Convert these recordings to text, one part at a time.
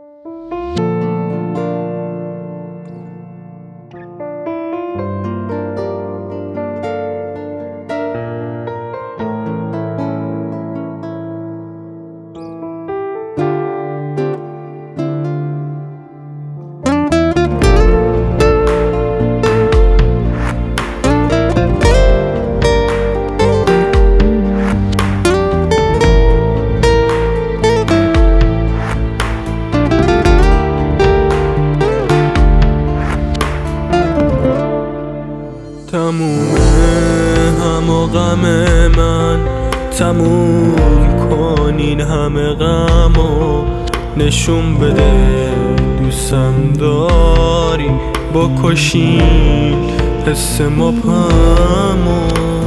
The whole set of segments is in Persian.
تموم هم و غم من، تموم کن این همه غم و نشون بده دوستم داری، بکشین حس مبهمو.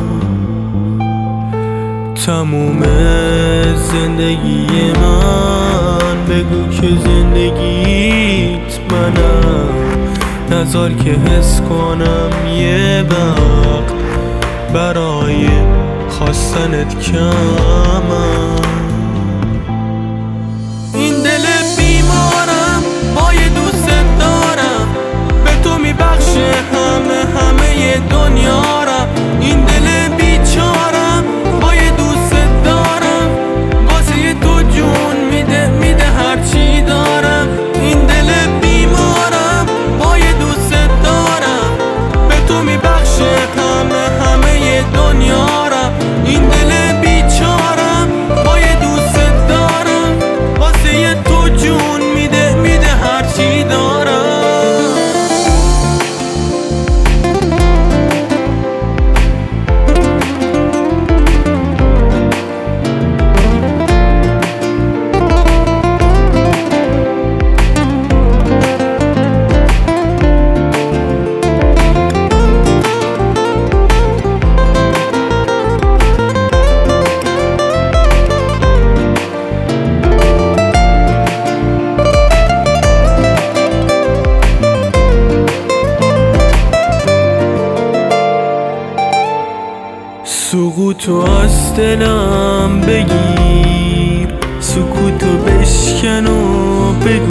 تموم زندگی من، بگو که زندگیت منم، نذار که حس کنم یه وقت برای خواستنت کمم. این دل بیمارم با یه دوست دارم، به تو میبخشه همه دنیا را. این دل بیچارم با یه دوست دارم، واسه تو جون میده هرچی دارم. این دل بیمارم با یه دوست دارم، به تو میبخشه همه دنیا را. این دل بیچارم با یه دوست دارم، واسه تو جون میده هرچی دارم. سکوتو از دلم بگیر، سکوتو بشکن و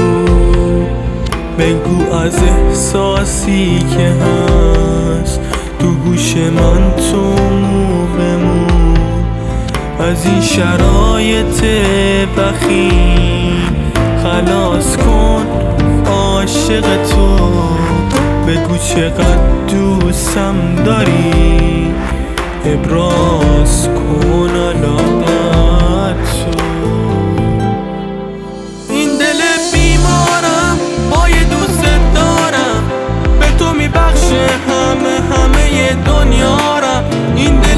بگو از احساسی که هست تو گوش من، تو مو به مو. از این شرایط بخیل خلاص کن عاشق تو، بگو چقدر دوستم داری، ابراز کن علاقت تو. این دل بیمارم با یه دوست دارم، به تو میبخشه همه دنیا را. این